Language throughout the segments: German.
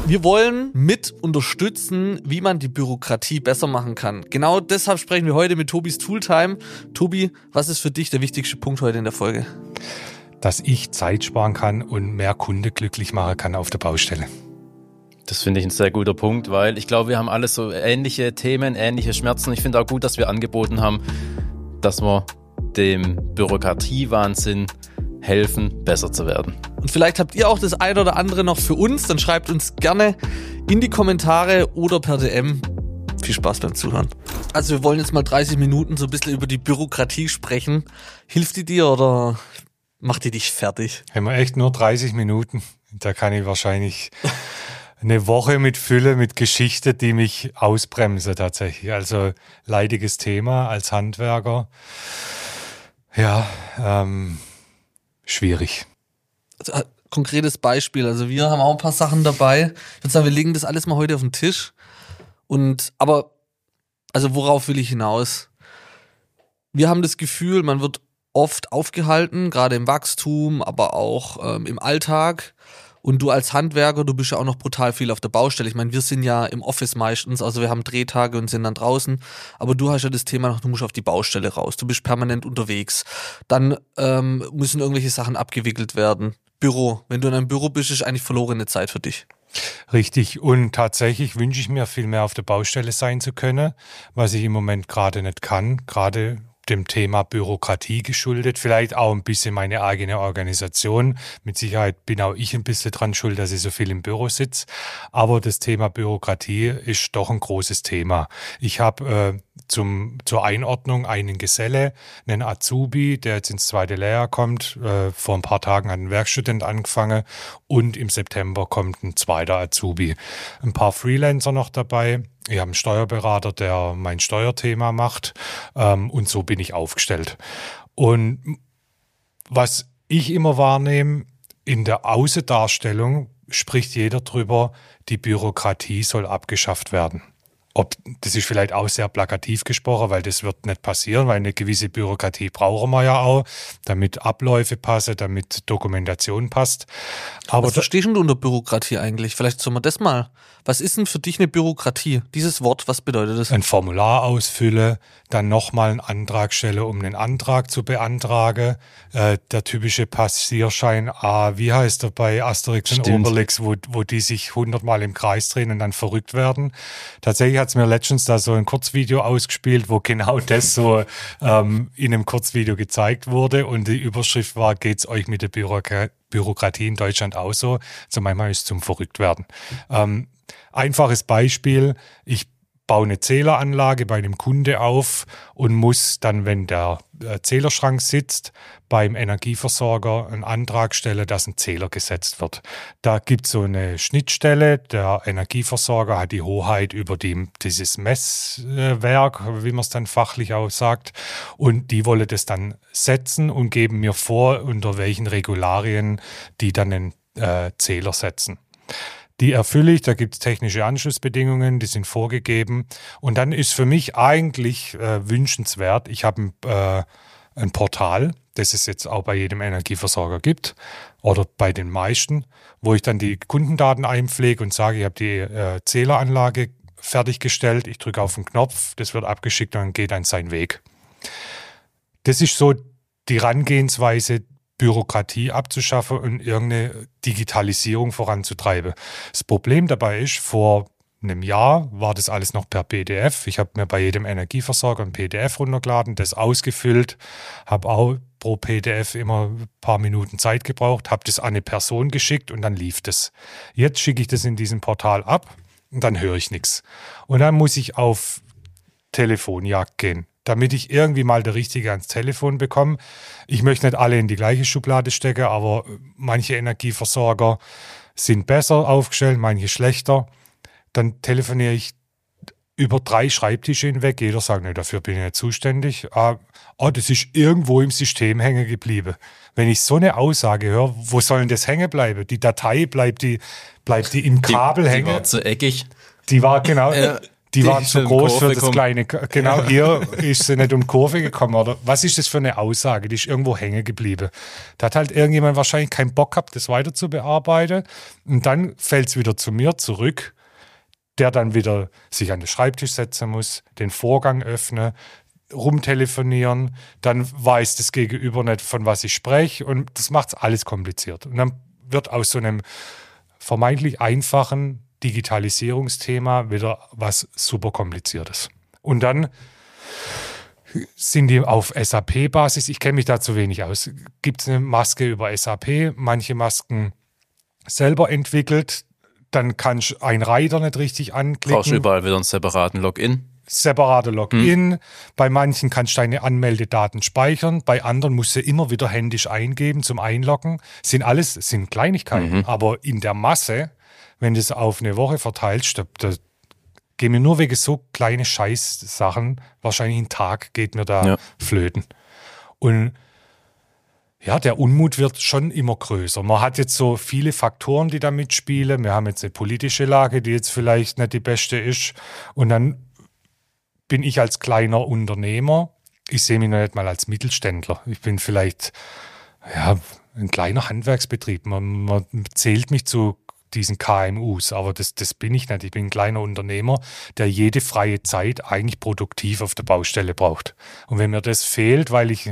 Wir wollen mit unterstützen, wie man die Bürokratie besser machen kann. Genau deshalb sprechen wir heute mit Tobis Tooltime. Tobi, was ist für dich der wichtigste Punkt heute in der Folge? Dass ich Zeit sparen kann und mehr Kunde glücklich machen kann auf der Baustelle. Das finde ich ein sehr guter Punkt, weil ich glaube, wir haben alle so ähnliche Themen, ähnliche Schmerzen. Ich finde auch gut, dass wir angeboten haben, dass wir dem Bürokratiewahnsinn helfen, besser zu werden. Und vielleicht habt ihr auch das ein oder andere noch für uns, dann schreibt uns gerne in die Kommentare oder per DM. Viel Spaß beim Zuhören. Also wir wollen jetzt mal 30 Minuten so ein bisschen über die Bürokratie sprechen. Hilft die dir oder macht die dich fertig? Haben wir echt nur 30 Minuten? Da kann ich wahrscheinlich eine Woche mit Fülle, mit Geschichte, die mich ausbremse tatsächlich. Also leidiges Thema als Handwerker. Ja, schwierig. Also, konkretes Beispiel. Also wir haben auch ein paar Sachen dabei. Ich würde sagen, wir legen das alles mal heute auf den Tisch. Aber worauf will ich hinaus? Wir haben das Gefühl, man wird oft aufgehalten, gerade im Wachstum, aber auch im Alltag. Und du als Handwerker, du bist ja auch noch brutal viel auf der Baustelle. Ich meine, wir sind ja im Office meistens, also wir haben Drehtage und sind dann draußen. Aber du hast ja das Thema noch, du musst auf die Baustelle raus. Du bist permanent unterwegs. Dann müssen irgendwelche Sachen abgewickelt werden. Büro. Wenn du in einem Büro bist, ist eigentlich verlorene Zeit für dich. Richtig. Und tatsächlich wünsche ich mir viel mehr auf der Baustelle sein zu können, was ich im Moment gerade nicht kann. Gerade dem Thema Bürokratie geschuldet, vielleicht auch ein bisschen meine eigene Organisation. Mit Sicherheit bin auch ich ein bisschen dran schuld, dass ich so viel im Büro sitze. Aber das Thema Bürokratie ist doch ein großes Thema. Ich habe zur Einordnung einen Geselle, einen Azubi, der jetzt ins zweite Lehrjahr kommt. Vor ein paar Tagen hat ein Werkstudent angefangen und im September kommt ein zweiter Azubi. Ein paar Freelancer noch dabei. Ich habe einen Steuerberater, der mein Steuerthema macht, und so bin ich aufgestellt. Und was ich immer wahrnehme, in der Außendarstellung spricht jeder drüber, die Bürokratie soll abgeschafft werden. Das ist vielleicht auch sehr plakativ gesprochen, weil das wird nicht passieren, weil eine gewisse Bürokratie brauchen wir ja auch, damit Abläufe passen, damit Dokumentation passt. Aber was verstehst du unter Bürokratie eigentlich? Vielleicht sollen wir das mal. Was ist denn für dich eine Bürokratie? Dieses Wort, was bedeutet das? Ein Formular ausfülle, dann nochmal einen Antrag stelle, um einen Antrag zu beantragen. Der typische Passierschein, wie heißt er bei Asterix und Obelix, wo die sich 100-mal im Kreis drehen und dann verrückt werden. Tatsächlich hat es mir letztens da so ein Kurzvideo ausgespielt, wo genau das so in einem Kurzvideo gezeigt wurde und die Überschrift war, geht's euch mit der Bürokratie in Deutschland auch so? Also manchmal ist es zum Verrücktwerden. Einfaches Beispiel, ich baue eine Zähleranlage bei einem Kunde auf und muss dann, wenn der Zählerschrank sitzt, beim Energieversorger einen Antrag stellen, dass ein Zähler gesetzt wird. Da gibt es so eine Schnittstelle, der Energieversorger hat die Hoheit über dieses Messwerk, wie man es dann fachlich auch sagt, und die wollen das dann setzen und geben mir vor, unter welchen Regularien die dann einen Zähler setzen. Die erfülle ich, da gibt es technische Anschlussbedingungen, die sind vorgegeben. Und dann ist für mich eigentlich wünschenswert, ich habe ein Portal, das es jetzt auch bei jedem Energieversorger gibt oder bei den meisten, wo ich dann die Kundendaten einpflege und sage, ich habe die Zähleranlage fertiggestellt, ich drücke auf den Knopf, das wird abgeschickt und dann geht dann seinen Weg. Das ist so die Herangehensweise, Bürokratie abzuschaffen und irgendeine Digitalisierung voranzutreiben. Das Problem dabei ist, vor einem Jahr war das alles noch per PDF. Ich habe mir bei jedem Energieversorger ein PDF runtergeladen, das ausgefüllt, habe auch pro PDF immer ein paar Minuten Zeit gebraucht, habe das an eine Person geschickt und dann lief das. Jetzt schicke ich das in diesem Portal ab und dann höre ich nichts. Und dann muss ich auf Telefonjagd gehen, damit ich irgendwie mal der Richtige ans Telefon bekomme. Ich möchte nicht alle in die gleiche Schublade stecken, aber manche Energieversorger sind besser aufgestellt, manche schlechter. Dann telefoniere ich über 3 Schreibtische hinweg. Jeder sagt, nee, dafür bin ich nicht zuständig. Das ist irgendwo im System hängen geblieben. Wenn ich so eine Aussage höre, wo soll denn das hängen bleiben? Die Datei bleibt die im Kabel hängen. Die war zu eckig. Die war, genau. Die waren zu groß für das kommen. kleine. Genau, hier ist sie nicht um Kurve gekommen. Oder was ist das für eine Aussage? Die ist irgendwo hängen geblieben. Da hat halt irgendjemand wahrscheinlich keinen Bock gehabt, das weiter zu bearbeiten. Und dann fällt es wieder zu mir zurück, der dann wieder sich an den Schreibtisch setzen muss, den Vorgang öffnen, rumtelefonieren, dann weiß das Gegenüber nicht, von was ich spreche. Und das macht es alles kompliziert. Und dann wird aus so einem vermeintlich einfachen Digitalisierungsthema wieder was super Kompliziertes. Und dann sind die auf SAP-Basis, ich kenne mich da zu wenig aus, gibt es eine Maske über SAP, manche Masken selber entwickelt, dann kannst du einen Reiter nicht richtig anklicken. Brauchst du überall wieder einen separaten Login? Separate Login. Bei manchen kannst du deine Anmeldedaten speichern, bei anderen musst du immer wieder händisch eingeben zum Einloggen. Sind Kleinigkeiten, aber in der Masse, wenn du es auf eine Woche verteilst, da gehen mir nur wegen so kleine Scheißsachen, wahrscheinlich ein Tag geht mir da flöten. Und ja, der Unmut wird schon immer größer. Man hat jetzt so viele Faktoren, die da mitspielen. Wir haben jetzt eine politische Lage, die jetzt vielleicht nicht die beste ist. Und dann bin ich als kleiner Unternehmer, ich sehe mich noch nicht mal als Mittelständler. Ich bin vielleicht ein kleiner Handwerksbetrieb. Man zählt mich zu diesen KMUs, aber das bin ich nicht. Ich bin ein kleiner Unternehmer, der jede freie Zeit eigentlich produktiv auf der Baustelle braucht. Und wenn mir das fehlt, weil ich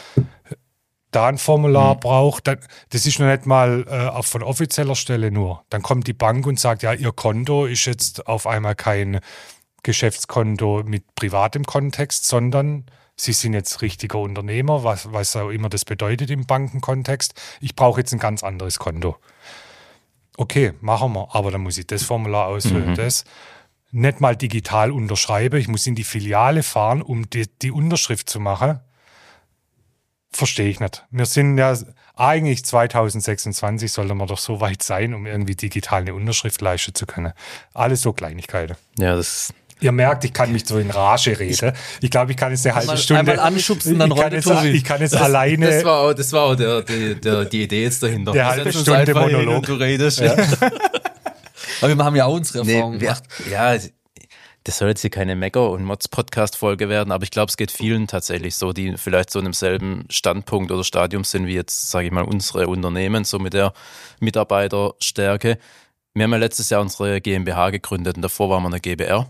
da ein Formular brauche, das ist noch nicht mal auch von offizieller Stelle nur. Dann kommt die Bank und sagt, ja, Ihr Konto ist jetzt auf einmal kein Geschäftskonto mit privatem Kontext, sondern Sie sind jetzt richtiger Unternehmer, was auch immer das bedeutet im Bankenkontext. Ich brauche jetzt ein ganz anderes Konto. Okay, machen wir, aber dann muss ich das Formular ausfüllen, das nicht mal digital unterschreiben. Ich muss in die Filiale fahren, um die Unterschrift zu machen. Verstehe ich nicht. Wir sind ja eigentlich 2026, sollte man doch so weit sein, um irgendwie digital eine Unterschrift leisten zu können. Alles so Kleinigkeiten. Ja, das Ihr merkt, ich kann mich so in Rage reden. Ich glaube, ich kann jetzt eine halbe Stunde. Einmal anschubsen, dann rollt Ich kann jetzt alleine. Das war auch die Idee jetzt dahinter. Der halbe Stunde Monolog. Du redest. Ja. Aber wir haben ja auch unsere Erfahrungen gemacht. Ja, das soll jetzt hier keine Mecker- und Mods-Podcast-Folge werden, aber ich glaube, es geht vielen tatsächlich so, die vielleicht so in demselben Standpunkt oder Stadium sind wie jetzt, sage ich mal, unsere Unternehmen, so mit der Mitarbeiterstärke. Wir haben ja letztes Jahr unsere GmbH gegründet und davor waren wir eine GbR.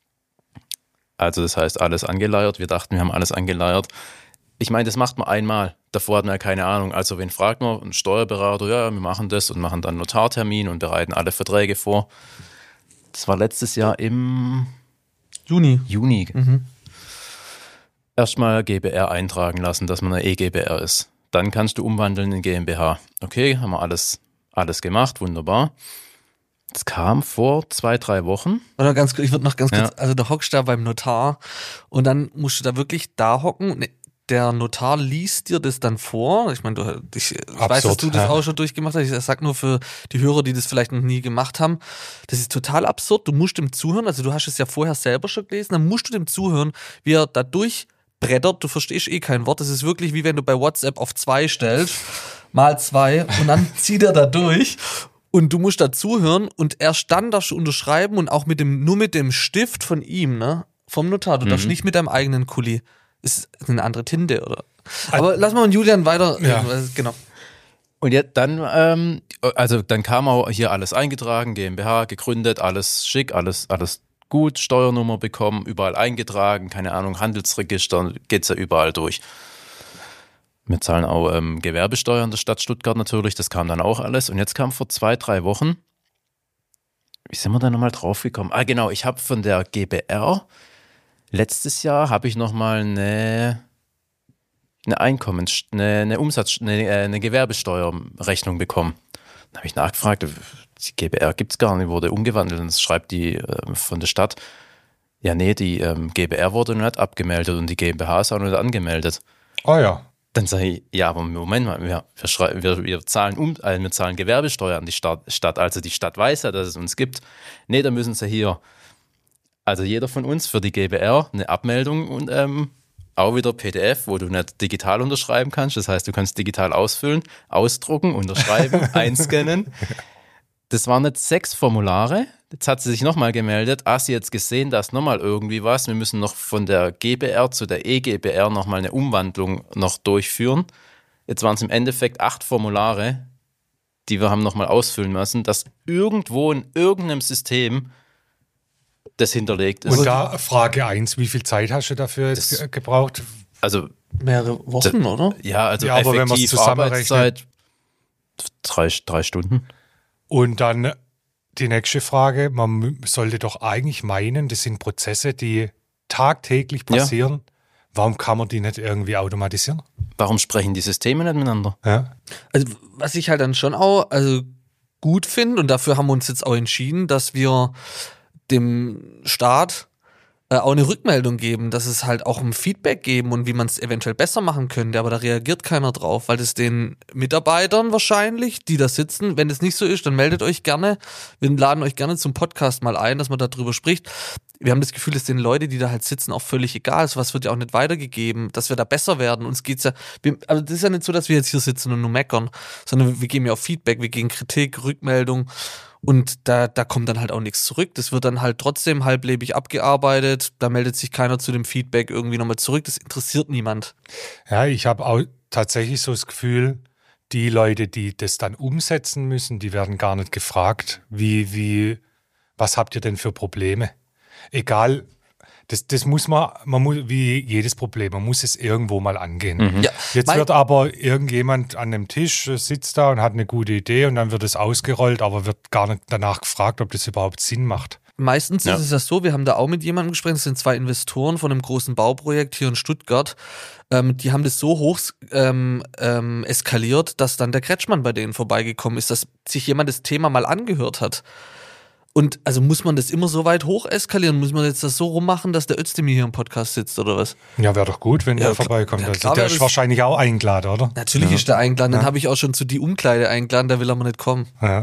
Also das heißt, alles angeleiert. Wir dachten, wir haben alles angeleiert. Ich meine, das macht man einmal. Davor hatten wir ja keine Ahnung. Also wen fragt man? Ein Steuerberater, ja, wir machen das und machen dann einen Notartermin und bereiten alle Verträge vor. Das war letztes Jahr im Juni. Erstmal GbR eintragen lassen, dass man eine EGbR ist. Dann kannst du umwandeln in GmbH. Okay, haben wir alles gemacht, wunderbar. Das kam vor 2-3 Wochen. Oder ich würde noch ganz kurz, also du hockst da beim Notar und dann musst du da wirklich da hocken. Der Notar liest dir das dann vor. Ich meine, ich weiß, dass du das auch schon durchgemacht hast. Ich sag nur für die Hörer, die das vielleicht noch nie gemacht haben. Das ist total absurd. Du musst dem zuhören. Also du hast es ja vorher selber schon gelesen. Dann musst du dem zuhören, wie er da durchbrettert. Du verstehst kein Wort. Das ist wirklich wie wenn du bei WhatsApp auf 2 stellst. Mal 2 und dann zieht er da durch. Und du musst da zuhören und erst dann darfst du unterschreiben und auch nur mit dem Stift von ihm, ne? Vom Notar. Du darfst nicht mit deinem eigenen Kuli. Ist eine andere Tinte, oder? Aber lass mal mit Julian weiter. Ja. Genau. Und jetzt dann, dann kam auch hier alles eingetragen, GmbH gegründet, alles schick, alles gut, Steuernummer bekommen, überall eingetragen, keine Ahnung, Handelsregister, geht's ja überall durch. Wir zahlen auch Gewerbesteuer in der Stadt Stuttgart natürlich, das kam dann auch alles. Und jetzt kam vor 2-3 Wochen, wie sind wir da nochmal drauf gekommen? Ah genau, ich habe von der GbR, letztes Jahr habe ich nochmal eine Gewerbesteuerrechnung bekommen. Dann habe ich nachgefragt, die GbR gibt es gar nicht, wurde umgewandelt. Und das schreibt die von der Stadt, ja nee, die GbR wurde noch nicht abgemeldet und die GmbH ist auch noch nicht angemeldet. Oh ja. Dann sage ich, ja, aber Moment mal, wir zahlen Gewerbesteuer an die Stadt. Also die Stadt weiß ja, dass es uns gibt. Nee, da müssen sie hier, also jeder von uns für die GbR eine Abmeldung und auch wieder PDF, wo du nicht digital unterschreiben kannst. Das heißt, du kannst digital ausfüllen, ausdrucken, unterschreiben, einscannen. das waren jetzt 6 Formulare. Jetzt hat sie sich nochmal gemeldet. Sie hat jetzt gesehen, da ist nochmal irgendwie was. Wir müssen noch von der GBR zu der EGBR nochmal eine Umwandlung noch durchführen. Jetzt waren es im Endeffekt 8 Formulare, die wir haben nochmal ausfüllen müssen, dass irgendwo in irgendeinem System das hinterlegt ist. Und da Frage 1, wie viel Zeit hast du dafür jetzt gebraucht? Also mehrere Wochen, oder? Ja, also aber wenn man es effektiv Arbeitszeit 3 Stunden. Und dann die nächste Frage, man sollte doch eigentlich meinen, das sind Prozesse, die tagtäglich passieren. Ja. Warum kann man die nicht irgendwie automatisieren? Warum sprechen die Systeme nicht miteinander? Ja. Also was ich halt dann schon auch gut finde, und dafür haben wir uns jetzt auch entschieden, dass wir dem Staat auch eine Rückmeldung geben, dass es halt auch ein Feedback geben und wie man es eventuell besser machen könnte, aber da reagiert keiner drauf, weil das den Mitarbeitern wahrscheinlich, die da sitzen, wenn es nicht so ist, dann meldet euch gerne, wir laden euch gerne zum Podcast mal ein, dass man darüber spricht. Wir haben das Gefühl, dass den Leuten, die da halt sitzen, auch völlig egal ist, was wird ja auch nicht weitergegeben, dass wir da besser werden, uns geht's ja, also das ist ja nicht so, dass wir jetzt hier sitzen und nur meckern, sondern wir geben ja auch Feedback, wir geben Kritik, Rückmeldung. Und da kommt dann halt auch nichts zurück. Das wird dann halt trotzdem halblebig abgearbeitet. Da meldet sich keiner zu dem Feedback irgendwie nochmal zurück. Das interessiert niemand. Ja, ich habe auch tatsächlich so das Gefühl, die Leute, die das dann umsetzen müssen, die werden gar nicht gefragt, was habt ihr denn für Probleme? Egal, das muss man muss, wie jedes Problem, man muss es irgendwo mal angehen. Mhm. Ja, Jetzt wird aber irgendjemand an dem Tisch, sitzt da und hat eine gute Idee und dann wird es ausgerollt, aber wird gar nicht danach gefragt, ob das überhaupt Sinn macht. Meistens ist es ja so, wir haben da auch mit jemandem gesprochen, das sind 2 Investoren von einem großen Bauprojekt hier in Stuttgart, die haben das so hoch eskaliert, dass dann der Kretschmann bei denen vorbeigekommen ist, dass sich jemand das Thema mal angehört hat. Und also muss man das immer so weit hoch eskalieren? Muss man jetzt das so rummachen, dass der Özdemir hier im Podcast sitzt oder was? Ja, wäre doch gut, wenn der vorbeikommt. Ja, also, klar, der ist wahrscheinlich auch eingeladen, oder? Natürlich ist der eingeladen. Dann habe ich auch schon zu die Umkleide eingeladen, da will er mal nicht kommen. Ja.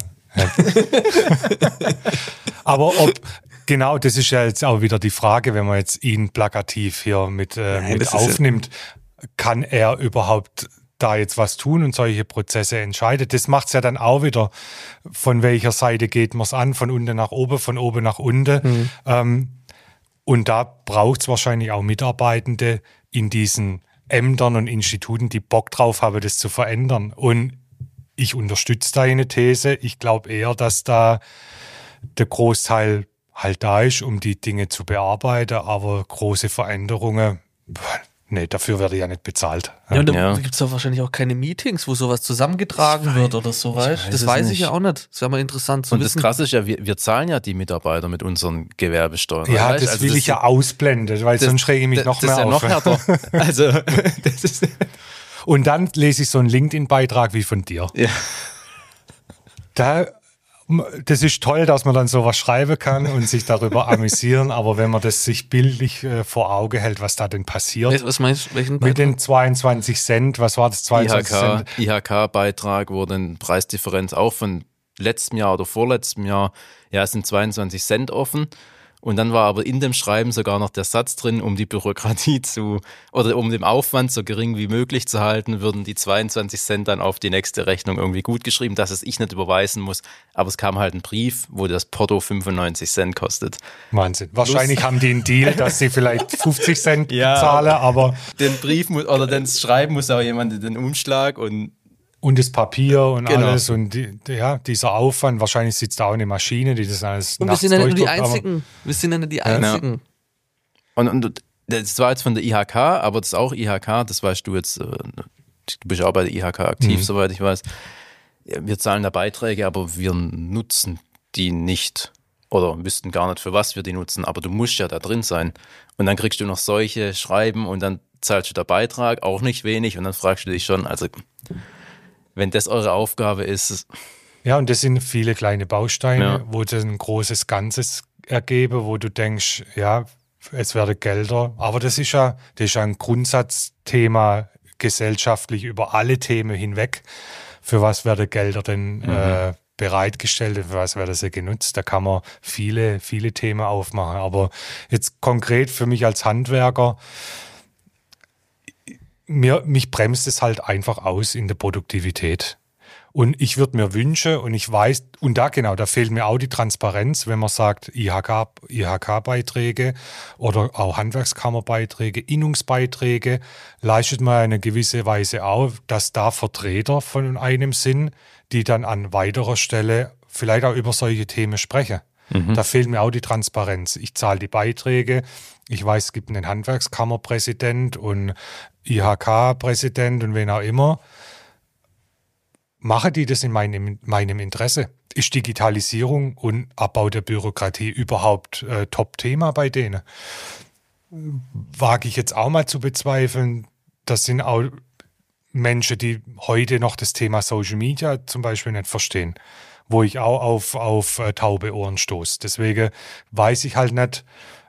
Aber genau, das ist ja jetzt auch wieder die Frage, wenn man jetzt ihn plakativ hier mit aufnimmt, kann er überhaupt da jetzt was tun und solche Prozesse entscheidet. Das macht es ja dann auch wieder, von welcher Seite geht man es an, von unten nach oben, von oben nach unten. Und da braucht es wahrscheinlich auch Mitarbeitende in diesen Ämtern und Instituten, die Bock drauf haben, das zu verändern. Und ich unterstütze deine These. Ich glaube eher, dass da der Großteil halt da ist, um die Dinge zu bearbeiten, aber große Veränderungen, nee, dafür werde ich ja nicht bezahlt. Ja, und da gibt es doch wahrscheinlich auch keine Meetings, wo sowas zusammengetragen wird oder so, weißt du? Das weiß ich ja auch nicht. Das wäre mal interessant zu wissen. Und das Krasse ist ja, wir zahlen ja die Mitarbeiter mit unseren Gewerbesteuern. Ja, weißt? Das will ich ja ausblenden, weil sonst rege ich mich noch mehr auf. Das ist ja noch härter. Also, das ist und dann lese ich so einen LinkedIn-Beitrag wie von dir. Ja. Das ist toll, dass man dann sowas schreiben kann und sich darüber amüsieren, aber wenn man das sich bildlich vor Auge hält, was da denn passiert. Was meinst du? Welchen Beitrag? Mit den 22 Cent, was war das? 22 Cent? IHK-Beitrag, wo dann Preisdifferenz auch von letztem Jahr oder vorletztem Jahr, ja, es sind 22 Cent offen. Und dann war aber in dem Schreiben sogar noch der Satz drin, um die Bürokratie oder um den Aufwand so gering wie möglich zu halten, würden die 22 Cent dann auf die nächste Rechnung irgendwie gut geschrieben, dass es ich nicht überweisen muss. Aber es kam halt ein Brief, wo das Porto 95 Cent kostet. Wahnsinn. Wahrscheinlich haben die einen Deal, dass sie vielleicht 50 Cent zahlen, aber den Brief oder das Schreiben muss auch jemand den Umschlag und das Papier und alles und dieser Aufwand, wahrscheinlich sitzt da auch eine Maschine, die das alles und wir sind ja nicht die Einzigen. Wir sind ja nicht die Einzigen. Und das war jetzt von der IHK, aber das ist auch IHK, das weißt du jetzt, du bist auch bei der IHK aktiv, soweit ich weiß. Wir zahlen da Beiträge, aber wir nutzen die nicht oder wüssten gar nicht, für was wir die nutzen, aber du musst ja da drin sein. Und dann kriegst du noch solche Schreiben und dann zahlst du der Beitrag, auch nicht wenig und dann fragst du dich schon, also wenn das eure Aufgabe ist. Ja, und das sind viele kleine Bausteine, wo das ein großes Ganzes ergeben, wo du denkst, ja, es werden Gelder. Aber das ist ja ein Grundsatzthema gesellschaftlich über alle Themen hinweg. Für was werden Gelder denn bereitgestellt, für was werden sie genutzt? Da kann man viele, viele Themen aufmachen. Aber jetzt konkret für mich als Handwerker, mich bremst es halt einfach aus in der Produktivität. Und ich würde mir wünschen, und ich weiß, und da fehlt mir auch die Transparenz, wenn man sagt, IHK-Beiträge oder auch Handwerkskammerbeiträge, Innungsbeiträge, leistet man eine gewisse Weise auch, dass da Vertreter von einem sind, die dann an weiterer Stelle vielleicht auch über solche Themen sprechen. Da fehlt mir auch die Transparenz. Ich zahle die Beiträge, ich weiß, es gibt einen Handwerkskammerpräsident und IHK-Präsident und wen auch immer. Machen die das in meinem Interesse? Ist Digitalisierung und Abbau der Bürokratie überhaupt Top-Thema bei denen? Wage ich jetzt auch mal zu bezweifeln. Das sind auch Menschen, die heute noch das Thema Social Media zum Beispiel nicht verstehen, wo ich auch auf taube Ohren stoße. Deswegen weiß ich halt nicht,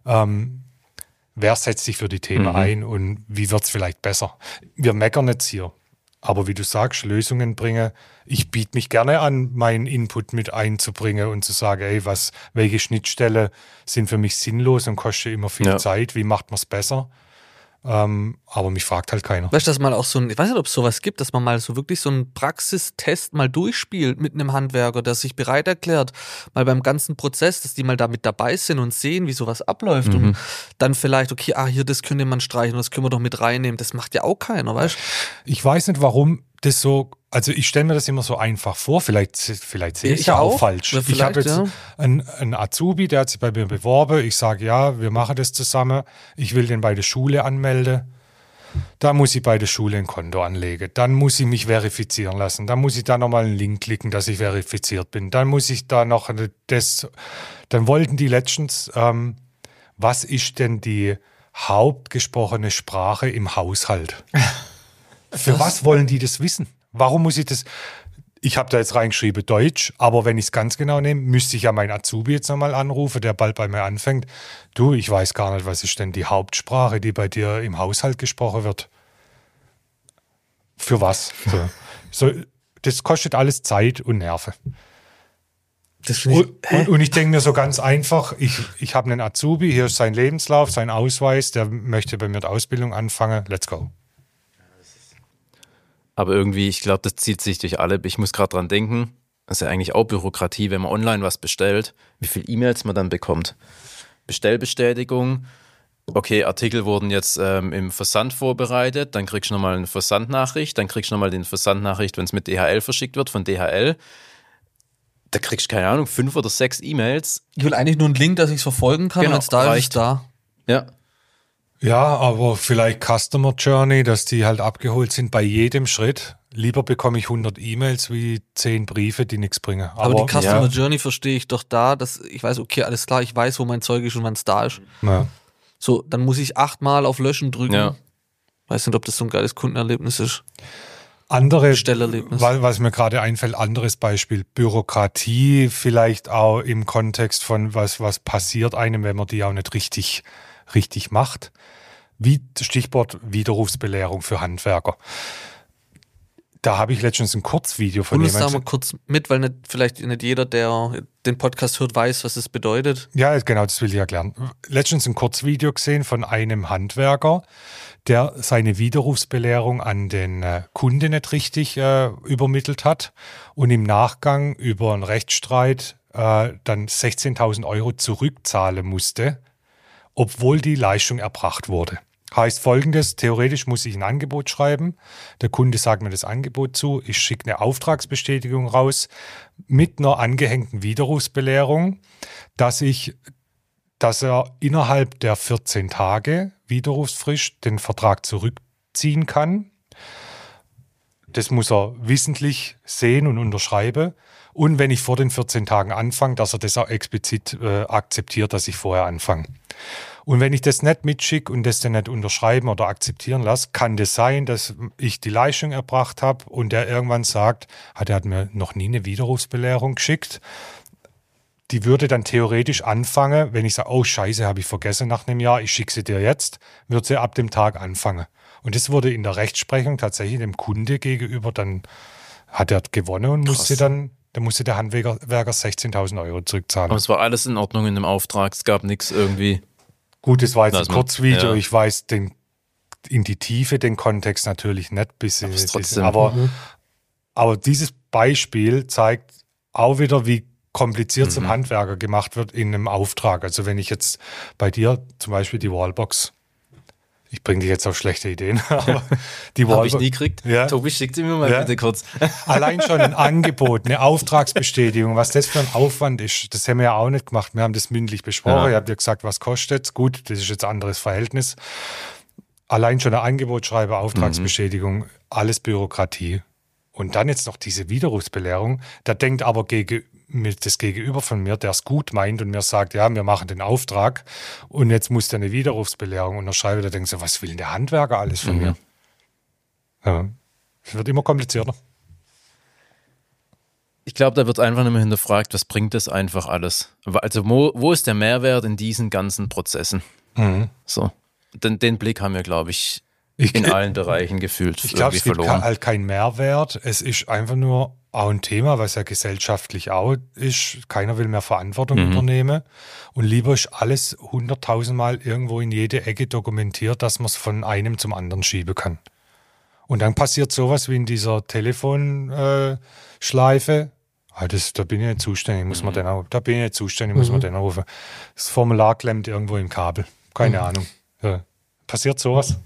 wer setzt sich für die Themen ein und wie wird es vielleicht besser. Wir meckern jetzt hier. Aber wie du sagst, Lösungen bringen. Ich biete mich gerne an, meinen Input mit einzubringen und zu sagen, ey, welche Schnittstellen sind für mich sinnlos und kosten immer viel Zeit. Wie macht man es besser? Aber mich fragt halt keiner. Weißt du, dass mal auch ich weiß nicht, ob es sowas gibt, dass man mal so wirklich so einen Praxistest mal durchspielt mit einem Handwerker, der sich bereit erklärt, mal beim ganzen Prozess, dass die mal da mit dabei sind und sehen, wie sowas abläuft und dann vielleicht, okay, hier, das könnte man streichen, das können wir doch mit reinnehmen. Das macht ja auch keiner, weißt du? Ich weiß nicht, warum das so, also ich stelle mir das immer so einfach vor, vielleicht sehe ich es ja auch falsch. Ich habe jetzt einen Azubi, der hat sich bei mir beworben, ich sage, ja, wir machen das zusammen, ich will den bei der Schule anmelden, da muss ich bei der Schule ein Konto anlegen, dann muss ich mich verifizieren lassen, dann muss ich da nochmal einen Link klicken, dass ich verifiziert bin, dann muss ich da noch dann wollten die letztens, was ist denn die hauptgesprochene Sprache im Haushalt? Für was wollen die das wissen? Warum muss ich das? Ich habe da jetzt reingeschrieben Deutsch, aber wenn ich es ganz genau nehme, müsste ich ja meinen Azubi jetzt nochmal anrufen, der bald bei mir anfängt. Du, ich weiß gar nicht, was ist denn die Hauptsprache, die bei dir im Haushalt gesprochen wird? Für was? Das kostet alles Zeit und Nerven. Und ich denke mir so ganz einfach, ich habe einen Azubi, hier ist sein Lebenslauf, sein Ausweis, der möchte bei mir die Ausbildung anfangen, let's go. Aber irgendwie, ich glaube, das zieht sich durch alle. Ich muss gerade dran denken, das ist ja eigentlich auch Bürokratie, wenn man online was bestellt, wie viele E-Mails man dann bekommt. Bestellbestätigung, okay, Artikel wurden jetzt im Versand vorbereitet, dann kriegst du nochmal eine Versandnachricht, dann kriegst du nochmal den Versandnachricht, wenn es mit DHL verschickt wird, von DHL. Da kriegst du, keine Ahnung, 5 oder 6 E-Mails. Ich will eigentlich nur einen Link, dass ich es verfolgen kann, genau, und jetzt da ist es da. Ja. Ja, aber vielleicht Customer Journey, dass die halt abgeholt sind bei jedem Schritt. Lieber bekomme ich 100 E-Mails wie 10 Briefe, die nichts bringen. Aber die Customer Journey verstehe ich doch da, dass ich weiß, okay, alles klar, ich weiß, wo mein Zeug ist und wann es da ist. Ja. So, dann muss ich 8-mal auf Löschen drücken. Ja. Weiß nicht, ob das so ein geiles Kundenerlebnis ist. Stellerlebnis. Was mir gerade einfällt, anderes Beispiel, Bürokratie, vielleicht auch im Kontext von was passiert einem, wenn man die auch nicht richtig macht. Wie Stichwort Widerrufsbelehrung für Handwerker. Da habe ich letztens ein Kurzvideo von jemandem. Sagen wir kurz mit, weil vielleicht nicht jeder, der den Podcast hört, weiß, was es bedeutet. Ja, genau, das will ich erklären. Letztens ein Kurzvideo gesehen von einem Handwerker, der seine Widerrufsbelehrung an den Kunden nicht richtig übermittelt hat und im Nachgang über einen Rechtsstreit dann 16.000 Euro zurückzahlen musste, obwohl die Leistung erbracht wurde. Heißt Folgendes, theoretisch muss ich ein Angebot schreiben, der Kunde sagt mir das Angebot zu, ich schicke eine Auftragsbestätigung raus mit einer angehängten Widerrufsbelehrung, dass er innerhalb der 14 Tage Widerrufsfrist den Vertrag zurückziehen kann. Das muss er wissentlich sehen und unterschreiben. Und wenn ich vor den 14 Tagen anfange, dass er das auch explizit akzeptiert, dass ich vorher anfange. Und wenn ich das nicht mitschicke und das dann nicht unterschreiben oder akzeptieren lasse, kann das sein, dass ich die Leistung erbracht habe und der irgendwann sagt, er hat mir noch nie eine Widerrufsbelehrung geschickt. Die würde dann theoretisch anfangen, wenn ich sage, oh Scheiße, habe ich vergessen nach einem Jahr, ich schicke sie dir jetzt, wird sie ab dem Tag anfangen. Und das wurde in der Rechtsprechung tatsächlich dem Kunde gegenüber, dann hat er gewonnen und musste der Handwerker 16.000 Euro zurückzahlen. Aber es war alles in Ordnung in dem Auftrag, es gab nichts irgendwie. Gut, es war jetzt ein Kurzvideo, ja. Ich weiß in die Tiefe den Kontext natürlich nicht, aber Aber dieses Beispiel zeigt auch wieder, wie kompliziert es im Handwerker gemacht wird in einem Auftrag. Also wenn ich jetzt bei dir zum Beispiel die Wallbox, ich bringe dich jetzt auf schlechte Ideen, aber die Habe ich nie gekriegt. Ja. Tobi, schick sie mir mal bitte kurz. Allein schon ein Angebot, eine Auftragsbestätigung, was das für ein Aufwand ist, das haben wir ja auch nicht gemacht. Wir haben das mündlich besprochen. Ja. Ihr habt ja gesagt, was kostet es? Gut, das ist jetzt ein anderes Verhältnis. Allein schon ein Angebotsschreiber, Auftragsbestätigung, alles Bürokratie. Und dann jetzt noch diese Widerrufsbelehrung. Da denkt aber das Gegenüber von mir, der es gut meint und mir sagt, ja, wir machen den Auftrag und jetzt muss der eine Widerrufsbelehrung unterschreiben. Da denkt so, was will denn der Handwerker alles von mir? Ja, es wird immer komplizierter. Ich glaube, da wird einfach nicht mehr hinterfragt, was bringt das einfach alles? Also wo ist der Mehrwert in diesen ganzen Prozessen? So, den Blick haben wir, glaube ich, in allen Bereichen gefühlt Ich glaube, irgendwie es gibt verloren. halt keinen Mehrwert. Es ist einfach nur auch ein Thema, was ja gesellschaftlich auch ist. Keiner will mehr Verantwortung übernehmen. Und lieber ist alles 100.000 Mal irgendwo in jede Ecke dokumentiert, dass man es von einem zum anderen schieben kann. Und dann passiert sowas wie in dieser Telefonschleife. Da bin ich nicht zuständig, muss man den auch, da bin ich nicht zuständig, muss man den anrufen. Das Formular klemmt irgendwo im Kabel. Keine Ahnung. Ja. Passiert sowas?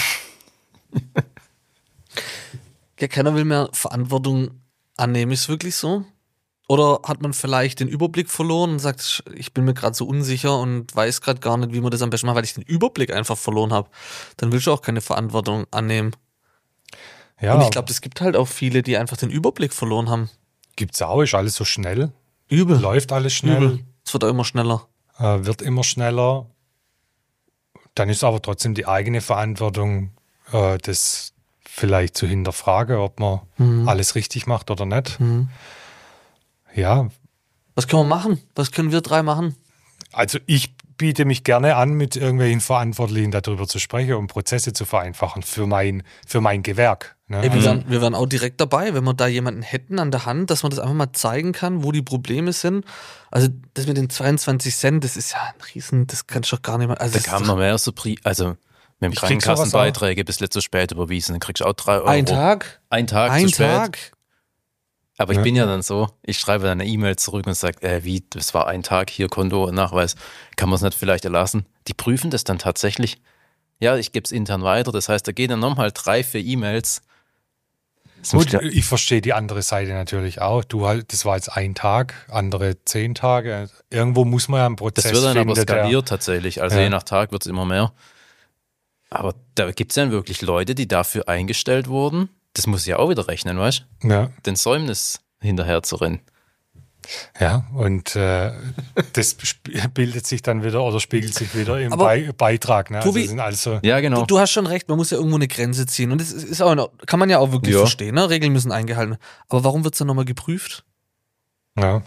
Ja, keiner will mehr Verantwortung annehmen, ist wirklich so? Oder hat man vielleicht den Überblick verloren und sagt, ich bin mir gerade so unsicher und weiß gerade gar nicht, wie man das am besten macht, weil ich den Überblick einfach verloren habe. Dann willst du auch keine Verantwortung annehmen. Ja, Und ich glaube, es gibt halt auch viele, die einfach den Überblick verloren haben. gibt's auch, ist alles so schnell. Übel. Läuft alles schnell. Übel. Es wird auch immer schneller. Wird immer schneller. Dann ist aber trotzdem die eigene Verantwortung, das vielleicht zu hinterfragen, ob man alles richtig macht oder nicht. Ja, Was können wir machen? Was können wir drei machen? also ich biete mich gerne an, mit irgendwelchen Verantwortlichen darüber zu sprechen, um Prozesse zu vereinfachen für mein Gewerk. Ne? Ey, wir wären auch direkt dabei, wenn wir da jemanden hätten an der Hand, dass man das einfach mal zeigen kann, wo die Probleme sind. Also das mit den 22 Cent, das ist ja ein Riesen, das kannst du doch gar nicht mehr. Also Da das ist kamen doch noch mehr so also mit dem Ich krieg sowas Krankenkassenbeiträge bis zu spät überwiesen. Dann kriegst du auch 3 Euro. ein Tag? Ein Tag Ein zu spät. Tag? Aber ich bin ja dann so, ich schreibe dann eine E-Mail zurück und sage, wie, das war ein Tag, hier Konto und Nachweis, kann man es nicht vielleicht erlassen? Die prüfen das dann tatsächlich. Ja, ich gebe es intern weiter, das heißt, da gehen dann nochmal 3, 4 E-Mails. Gut, ich verstehe die andere Seite natürlich auch. Das war jetzt ein Tag, andere 10 Tage. Irgendwo muss man ja einen Prozess Das wird dann aber finden, skaliert tatsächlich, also Ja. je nach Tag wird es immer mehr. Aber da gibt es dann wirklich Leute, die dafür eingestellt wurden. Das muss ja auch wieder rechnen, weißt du? Ja, Den Säumnis hinterher zu rennen. ja, und das bildet sich dann wieder oder spiegelt sich wieder im Aber, Beitrag. Ne? Tobi, also sind also, Ja, genau. Du hast schon recht, man muss ja irgendwo eine Grenze ziehen. Und das ist auch, kann man ja auch wirklich Ja. verstehen, ne? Regeln müssen eingehalten werden. Aber warum wird es dann nochmal geprüft? ja.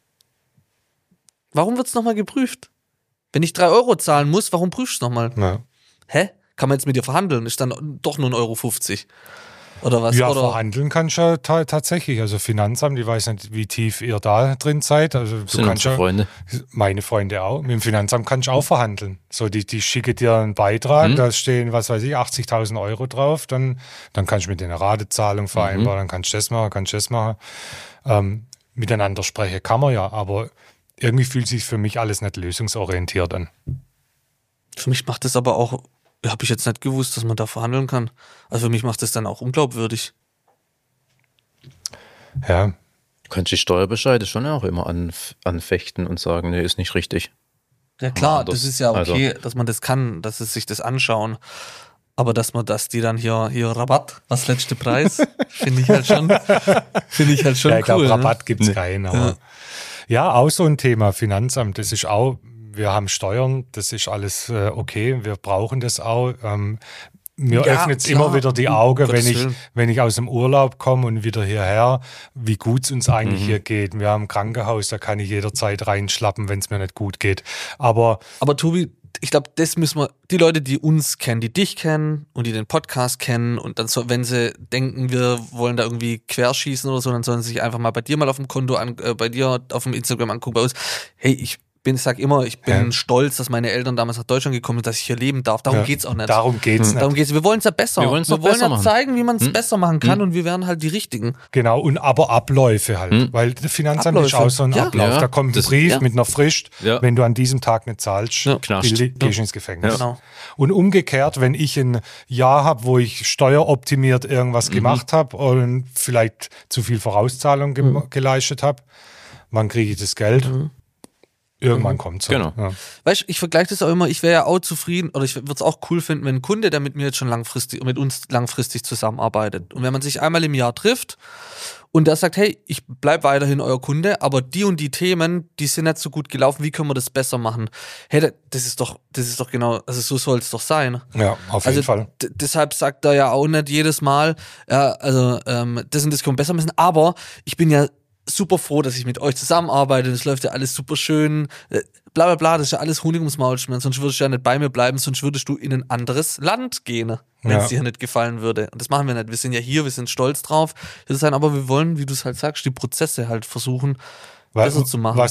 Warum wird es nochmal geprüft? Wenn ich 3 Euro zahlen muss, warum prüfst du es nochmal? Ja. Hä? Kann man jetzt mit dir verhandeln? Ist dann doch nur 1,50 Euro. Oder was? Ja, Oder verhandeln kannst du ja tatsächlich. Also Finanzamt, ich weiß nicht, wie tief ihr da drin seid. Also du Sind kannst unsere ja, Freunde. meine Freunde auch, mit dem Finanzamt kannst du auch verhandeln. So, die schicken dir einen Beitrag, da stehen, was weiß ich, 80.000 Euro drauf, dann kannst du mit denen eine Ratezahlung vereinbaren, dann kannst du das machen. Miteinander sprechen kann man ja, aber irgendwie fühlt sich für mich alles nicht lösungsorientiert an. für mich macht das aber auch, habe ich jetzt nicht gewusst, dass man da verhandeln kann. Also für mich macht das dann auch unglaubwürdig. Ja, Du kannst die Steuerbescheide schon auch immer anfechten und sagen, nee, ist nicht richtig. Ja klar, anders. das ist ja okay, dass man das kann, dass sie sich das anschauen. Aber dass die dann hier Rabatt, was letzte Preis, finde ich halt schon ja, ich cool. glaube, ne? Rabatt gibt es keinen. Aber ja, auch so ein Thema Finanzamt, das ist auch, wir haben Steuern, das ist alles okay, wir brauchen das auch. Mir Ja, öffnet es klar. immer wieder die Augen, Gottes Willen. wenn ich aus dem Urlaub komme und wieder hierher, wie gut es uns eigentlich hier geht. Wir haben ein Krankenhaus, da kann ich jederzeit reinschlappen, wenn es mir nicht gut geht. Aber Aber Tobi, ich glaube, das müssen wir, die Leute, die uns kennen, die dich kennen und die den Podcast kennen und dann so, wenn sie denken, wir wollen da irgendwie querschießen oder so, dann sollen sie sich einfach mal bei dir mal auf dem Konto, bei dir auf dem Instagram angucken, bei uns. Hey, sag immer, ich bin stolz, dass meine Eltern damals nach Deutschland gekommen sind, dass ich hier leben darf. Darum geht's auch nicht. Darum geht's nicht. Wir wollen es ja besser. Wir wollen ja zeigen, wie man es besser machen kann und wir werden halt die Richtigen. Genau, und aber Abläufe halt. Weil der Finanzamt ist auch so ein Ablauf. Ja. Da kommt ein Brief mit einer Frist. Ja. Wenn du an diesem Tag nicht zahlst, gehst du ins Gefängnis. Ja. Genau. Und umgekehrt, wenn ich ein Jahr habe, wo ich steueroptimiert irgendwas gemacht habe und vielleicht zu viel Vorauszahlung geleistet habe, wann kriege ich das Geld? Irgendwann kommt es. Genau. Ja. Weißt du, ich vergleiche das auch immer, ich wäre ja auch zufrieden oder ich würde es auch cool finden, wenn ein Kunde, der mit mir jetzt schon mit uns langfristig zusammenarbeitet und wenn man sich einmal im Jahr trifft und der sagt, hey, ich bleibe weiterhin euer Kunde, aber die und die Themen, die sind nicht so gut gelaufen, wie können wir das besser machen? Hey, das ist doch genau, also so soll es doch sein. Ja, auf jeden Fall. Deshalb sagt er ja auch nicht jedes Mal, das und das können wir besser müssen, aber ich bin ja super froh, dass ich mit euch zusammenarbeite, das läuft ja alles super schön, bla bla bla, das ist ja alles Honig ums Maul schmieren, sonst würdest du ja nicht bei mir bleiben, sonst würdest du in ein anderes Land gehen, wenn es dir nicht gefallen würde. Und das machen wir nicht, wir sind ja hier, wir sind stolz drauf, aber wir wollen, wie du es halt sagst, die Prozesse halt versuchen, besser zu machen.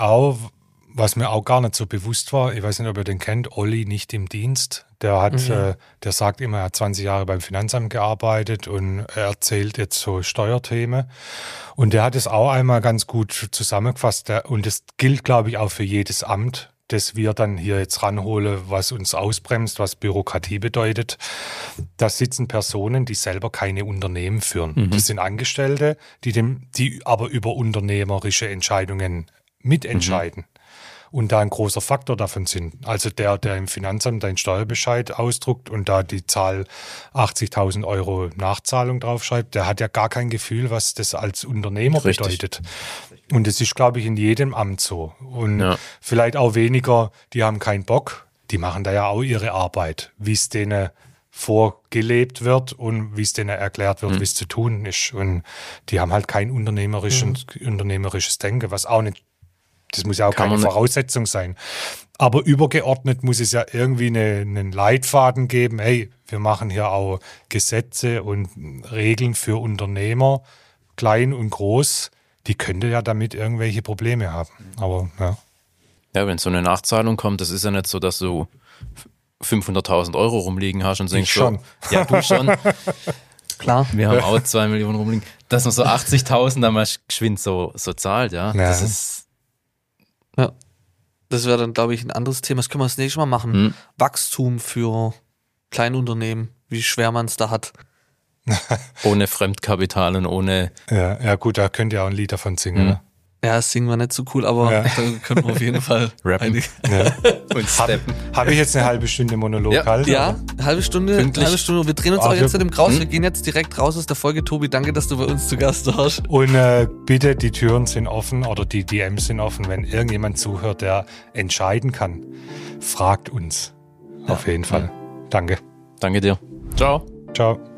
Was mir auch gar nicht so bewusst war, ich weiß nicht, ob ihr den kennt, Olli nicht im Dienst. Der sagt immer, er hat 20 Jahre beim Finanzamt gearbeitet und er erzählt jetzt so Steuerthemen. Und der hat es auch einmal ganz gut zusammengefasst. Und das gilt, glaube ich, auch für jedes Amt, das wir dann hier jetzt ranholen, was uns ausbremst, was Bürokratie bedeutet. Da sitzen Personen, die selber keine Unternehmen führen. Das sind Angestellte, die aber über unternehmerische Entscheidungen mitentscheiden. Und da ein großer Faktor davon sind. Also der im Finanzamt einen Steuerbescheid ausdruckt und da die Zahl 80.000 € Nachzahlung draufschreibt, der hat ja gar kein Gefühl, was das als Unternehmer bedeutet. Und das ist, glaube ich, in jedem Amt so. Und vielleicht auch weniger, die haben keinen Bock, die machen da ja auch ihre Arbeit, wie es denen vorgelebt wird und wie es denen erklärt wird, wie es zu tun ist. Und die haben halt kein unternehmerisches Denken, was auch nicht. Das muss ja auch keine Voraussetzung sein. Aber übergeordnet muss es ja irgendwie einen Leitfaden geben. Hey, wir machen hier auch Gesetze und Regeln für Unternehmer, klein und groß. Die könnte ja damit irgendwelche Probleme haben. Aber ja, wenn so eine Nachzahlung kommt, das ist ja nicht so, dass du 500.000 € rumliegen hast und denkst schon. Ja, du schon. Klar. Wir haben auch 2 Millionen rumliegen. Dass man so 80.000 dann mal geschwind so zahlt, ja. Das ist. Ja. Das wäre dann, glaube ich, ein anderes Thema. Das können wir das nächste Mal machen. Wachstum für Kleinunternehmen, wie schwer man es da hat. Ohne Fremdkapital und ohne. Ja, gut, da könnt ihr auch ein Lied davon singen. Ne? Ja, das singen wir nicht so cool, aber da können wir auf jeden Fall rappen und steppen. Habe ich jetzt eine halbe Stunde Monolog halt? Ja, eine halbe Stunde. Wir drehen uns auch jetzt zu dem raus. Wir gehen jetzt direkt raus aus der Folge. Tobi, danke, dass du bei uns zu Gast warst. Und bitte, die Türen sind offen oder die DMs sind offen. Wenn irgendjemand zuhört, der entscheiden kann, fragt uns. Auf jeden Fall. Danke. Danke dir. Ciao. Ciao.